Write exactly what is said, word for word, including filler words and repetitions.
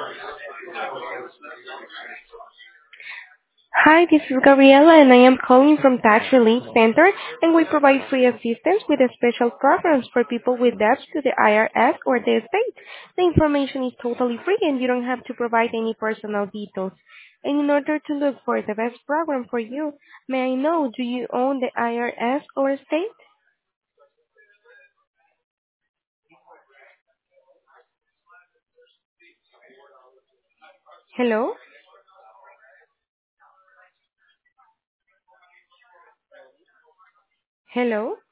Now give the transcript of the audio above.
Hi, this is Gabriela, and I am calling from Tax Relief Center, and we provide free assistance with a special programs for people with debts to the I R S or the state. The information is totally free, and you don't have to provide any personal details. And in order to look for the best program for you, may I know, do you own the I R S or state? Hello? Hello?